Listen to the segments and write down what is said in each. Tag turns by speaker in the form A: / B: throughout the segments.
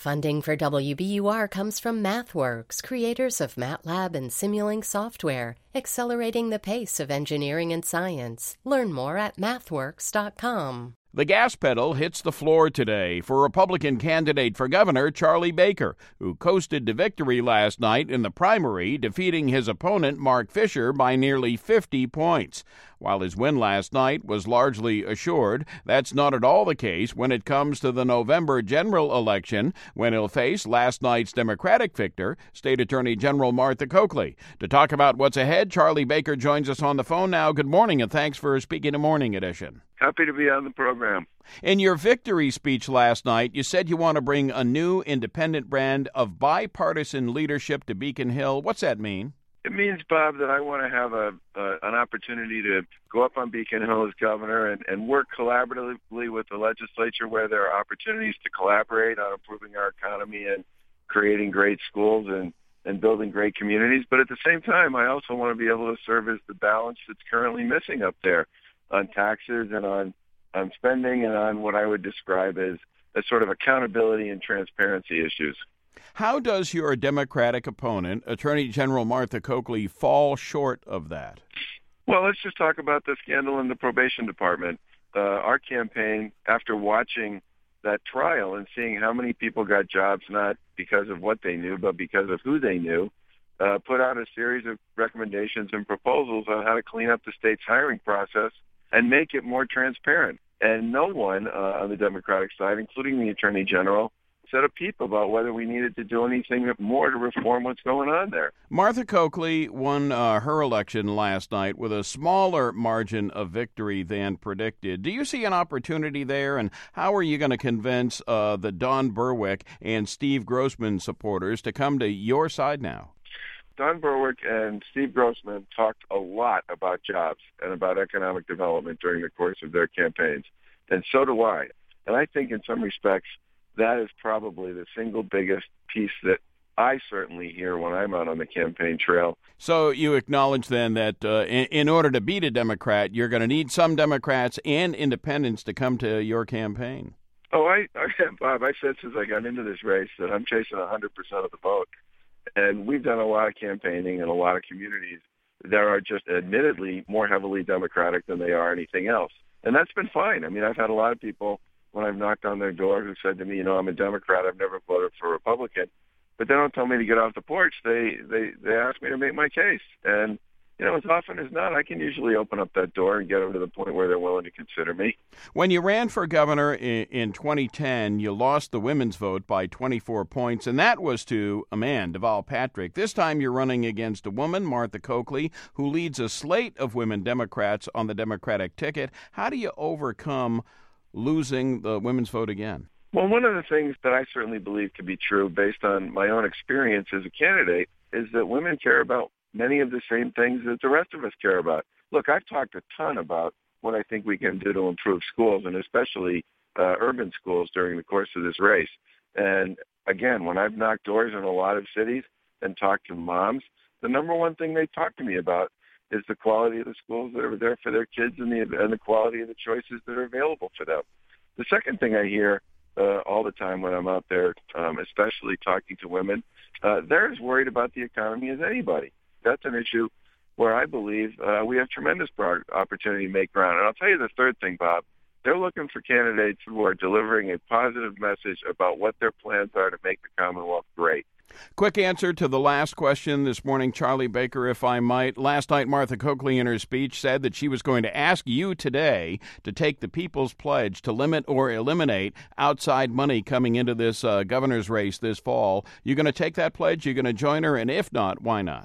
A: Funding for WBUR comes from MathWorks, creators of MATLAB and Simulink software, accelerating the pace of engineering and science. Learn more at mathworks.com.
B: The gas pedal hits the floor today for Republican candidate for governor Charlie Baker, who coasted to victory last night in the primary, defeating his opponent Mark Fisher by nearly 50 points. While his win last night was largely assured, that's not at all the case when it comes to the November general election, when he'll face last night's Democratic victor, State Attorney General Martha Coakley. To talk about what's ahead, Charlie Baker joins us on the phone now. Good morning, and thanks for speaking to Morning Edition.
C: Happy to be on the program.
B: In your victory speech last night, you said you want to bring a new independent brand of bipartisan leadership to Beacon Hill. What's that mean?
C: It means, Bob, that I want to have an opportunity to go up on Beacon Hill as governor and work collaboratively with the legislature where there are opportunities to collaborate on improving our economy and creating great schools and building great communities. But at the same time, I also want to be able to serve as the balance that's currently missing up there on taxes and on spending and on what I would describe as sort of accountability and transparency issues.
B: How does your Democratic opponent, Attorney General Martha Coakley, fall short of that?
C: Well, let's just talk about the scandal in the probation department. Our campaign, after watching that trial and seeing how many people got jobs not because of what they knew, but because of who they knew, put out a series of recommendations and proposals on how to clean up the state's hiring process and make it more transparent. And no one on the Democratic side, including the Attorney General, said a peep about whether we needed to do anything more to reform what's going on there.
B: Martha Coakley won her election last night with a smaller margin of victory than predicted. Do you see an opportunity there, and how are you going to convince the Don Berwick and Steve Grossman supporters to come to your side now?
C: Don Berwick and Steve Grossman talked a lot about jobs and about economic development during the course of their campaigns, and so do I. And I think in some respects, that is probably the single biggest piece that I certainly hear when I'm out on the campaign trail.
B: So you acknowledge then that in order to beat a Democrat, you're going to need some Democrats and independents to come to your campaign.
C: Oh, Bob, I said since I got into this race that I'm chasing 100% of the vote. And we've done a lot of campaigning in a lot of communities that are just admittedly more heavily Democratic than they are anything else. And that's been fine. I mean, I've had a lot of people when I've knocked on their door who said to me, I'm a Democrat, I've never voted for a Republican. But they don't tell me to get off the porch. They ask me to make my case. And, as often as not, I can usually open up that door and get them to the point where they're willing to consider me.
B: When you ran for governor in 2010, you lost the women's vote by 24 points, and that was to a man, Deval Patrick. This time you're running against a woman, Martha Coakley, who leads a slate of women Democrats on the Democratic ticket. How do you overcome losing the women's vote again?
C: Well, one of the things that I certainly believe to be true based on my own experience as a candidate is that women care about many of the same things that the rest of us care about. Look, I've talked a ton about what I think we can do to improve schools, and especially urban schools during the course of this race. And again, when I've knocked doors in a lot of cities and talked to moms, the number one thing they talk to me about is the quality of the schools that are there for their kids and the quality of the choices that are available for them. The second thing I hear all the time when I'm out there, especially talking to women, they're as worried about the economy as anybody. That's an issue where I believe we have tremendous opportunity to make ground. And I'll tell you the third thing, Bob. They're looking for candidates who are delivering a positive message about what their plans are to make the Commonwealth great.
B: Quick answer to the last question this morning, Charlie Baker, if I might. Last night, Martha Coakley in her speech said that she was going to ask you today to take the People's Pledge to limit or eliminate outside money coming into this governor's race this fall. You going to take that pledge? You going to join her? And if not, why not?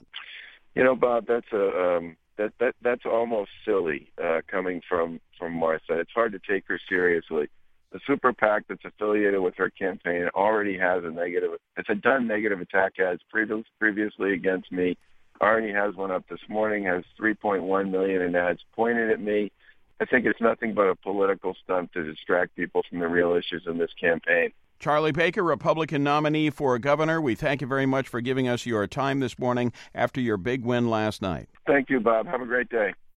C: Bob, that's almost silly coming from Martha. It's hard to take her seriously. The super PAC that's affiliated with her campaign already has it's a done negative attack ads previously against me. Already has one up this morning, has 3.1 million in ads pointed at me. I think it's nothing but a political stunt to distract people from the real issues in this campaign.
B: Charlie Baker, Republican nominee for governor, we thank you very much for giving us your time this morning after your big win last night.
C: Thank you, Bob. Have a great day.